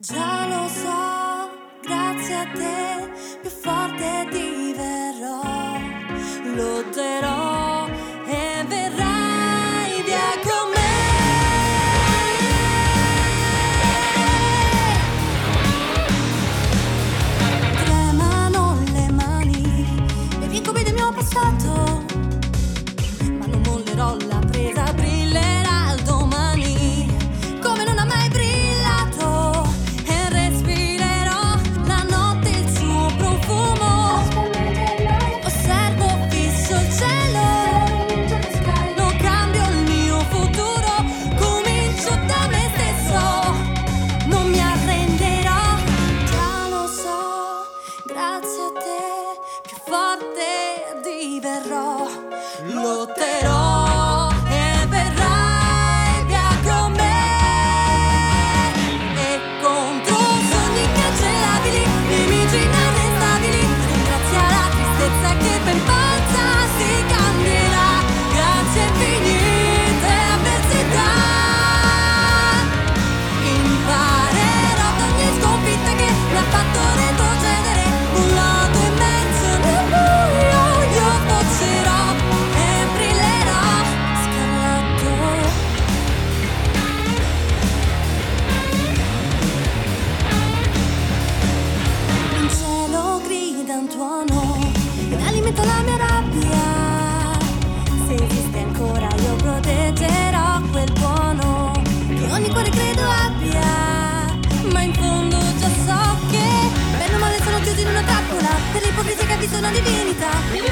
Già lo so, grazie a te più forte diverrò. Lotterò e verrai via con me. Tremano le mani e l'incubi del mio passato, ma non mollerò la presa, brillerà il domani come non ha mai brillato. E respirerò la notte, il suo profumo. Osservo fisso il cielo, non cambio il mio futuro, comincio da me stesso, non mi arrenderò. Già lo so, grazie a te più forte diverrò. Lotterò e verrai via con me. E contro sogni incancellabili, nemici inarrestabili, ringrazia la tristezza che per forza si cambierà. Grazie infinite avversità, imparerò da ogni sconfitta che mi ha fatto retrocedere. Un lato immenso nel buio io sboccerò e brillerò scarlatto. In cielo grida un tuono ed alimenta la mia rabbia. Se esiste ancora io proteggerò quel buono che ogni cuore credo abbia. Ma in fondo già so che bene o male sono chiusi in una trappola per l'ipocrisia che ha visto una divinità.